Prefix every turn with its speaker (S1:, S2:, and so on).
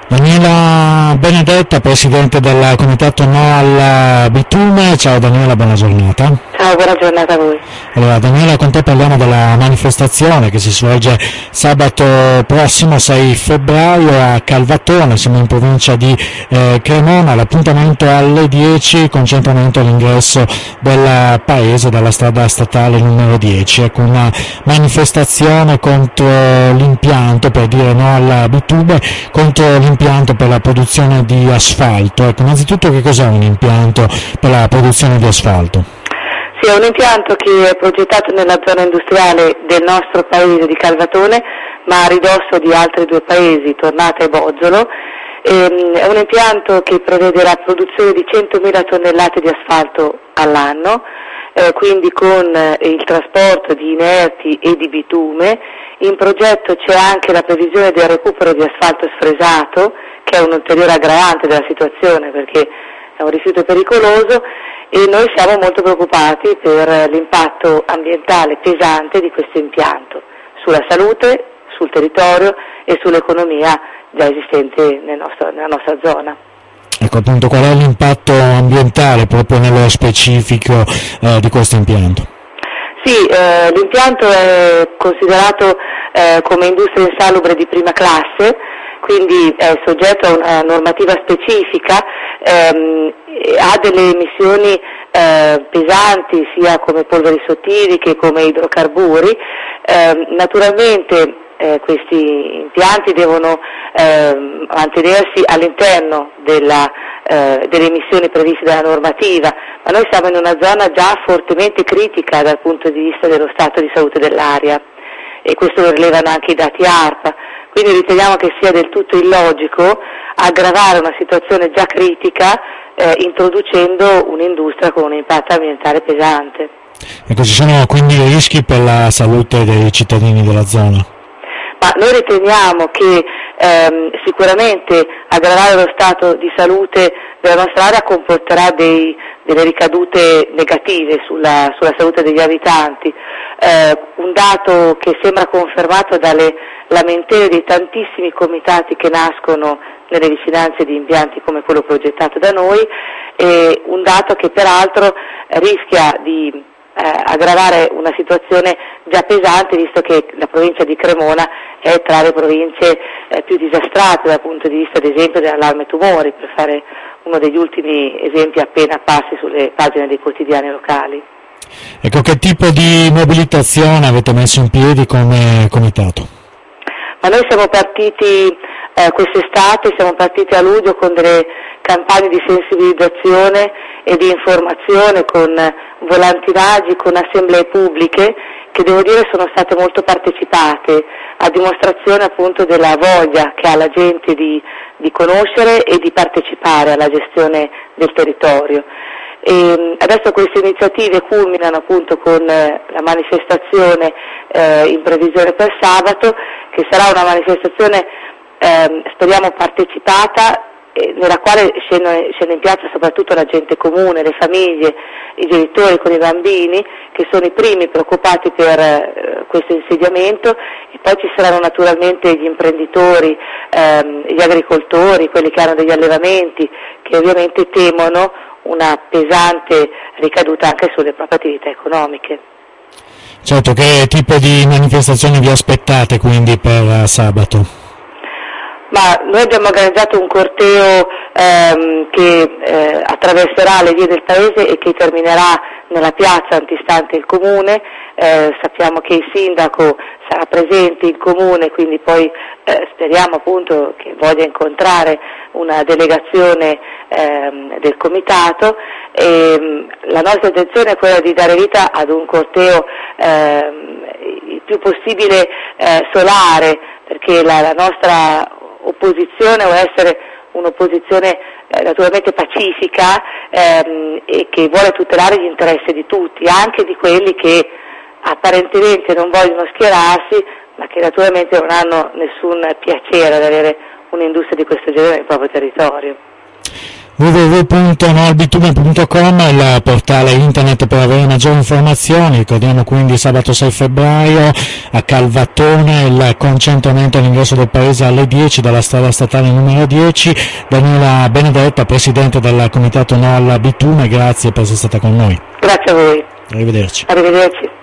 S1: Daniela Benedetta, presidente del comitato No al Bitume. Ciao Daniela, buona giornata.
S2: Ciao, buona giornata a voi.
S1: Allora Daniela, con te parliamo della manifestazione che si svolge sabato prossimo 6 febbraio a Calvatone, siamo in provincia di Cremona. L'appuntamento alle 10, concentramento all'ingresso del paese dalla strada statale numero 10. Ecco, una manifestazione contro l'impianto, per dire no al bitume, contro l'impianto per la produzione di asfalto. Ecco, innanzitutto che cos'è un impianto per la produzione di asfalto?
S2: Sì, è un impianto che è progettato nella zona industriale del nostro paese di Calvatone, ma a ridosso di altri due paesi, Tornata e Bozzolo. È un impianto che prevede la produzione di 100.000 tonnellate di asfalto all'anno, quindi con il trasporto di inerti e di bitume. In progetto c'è anche la previsione del recupero di asfalto sfresato, che è un ulteriore aggravante della situazione perché è un rifiuto pericoloso, e noi siamo molto preoccupati per l'impatto ambientale pesante di questo impianto sulla salute, sul territorio e sull'economia già esistente nella nostra zona.
S1: Ecco, appunto, qual è l'impatto ambientale proprio nello specifico di questo impianto?
S2: Sì, l'impianto è considerato come industria insalubre di prima classe, quindi è soggetto a una normativa specifica, ha delle emissioni pesanti sia come polveri sottili che come idrocarburi. Naturalmente questi impianti devono mantenersi all'interno delle emissioni previste dalla normativa, ma noi siamo in una zona già fortemente critica dal punto di vista dello stato di salute dell'aria, e questo lo rilevano anche i dati ARPA, quindi riteniamo che sia del tutto illogico aggravare una situazione già critica introducendo un'industria con un impatto ambientale pesante.
S1: Ecco, ci sono quindi rischi per la salute dei cittadini della zona?
S2: Ma noi riteniamo che sicuramente aggravare lo stato di salute della nostra area comporterà delle ricadute negative sulla salute degli abitanti, un dato che sembra confermato dalle lamentele dei tantissimi comitati che nascono nelle vicinanze di impianti come quello progettato da noi, e un dato che peraltro rischia di aggravare una situazione già pesante, visto che la provincia di Cremona è tra le province più disastrate dal punto di vista, ad esempio, dell'allarme tumori, per fare uno degli ultimi esempi appena apparsi sulle pagine dei quotidiani locali.
S1: Ecco, che tipo di mobilitazione avete messo in piedi come comitato?
S2: Ma noi siamo partiti quest'estate, siamo partiti a luglio con delle campagne di sensibilizzazione e di informazione, con volantinaggi, con assemblee pubbliche che devo dire sono state molto partecipate, a dimostrazione appunto della voglia che ha la gente di conoscere e di partecipare alla gestione del territorio. E adesso queste iniziative culminano appunto con la manifestazione in previsione per sabato, che sarà una manifestazione speriamo partecipata, nella quale scende in piazza soprattutto la gente comune, le famiglie, i genitori con i bambini, che sono i primi preoccupati per questo insediamento, e poi ci saranno naturalmente gli imprenditori, gli agricoltori, quelli che hanno degli allevamenti, che ovviamente temono una pesante ricaduta anche sulle proprie attività economiche.
S1: Certo, che tipo di manifestazioni vi aspettate quindi per sabato?
S2: Ma noi abbiamo organizzato un corteo che attraverserà le vie del paese e che terminerà nella piazza antistante il comune. Sappiamo che il sindaco sarà presente in comune, quindi poi speriamo appunto che voglia incontrare una delegazione del comitato, e la nostra intenzione è quella di dare vita ad un corteo il più possibile solare, perché la nostra opposizione vuole essere un'opposizione naturalmente pacifica e che vuole tutelare gli interessi di tutti, anche di quelli che apparentemente non vogliono schierarsi, ma che naturalmente non hanno nessun piacere ad avere un'industria di questo genere nel proprio territorio.
S1: www.noalbitume.com è il portale internet per avere maggiori informazioni. Ricordiamo quindi sabato 6 febbraio a Calvatone il concentramento all'ingresso del paese alle 10 dalla strada statale numero 10. Daniela Benedetta, presidente del comitato No al Bitume, grazie per essere stata con noi.
S2: Grazie a voi.
S1: Arrivederci.
S2: Arrivederci.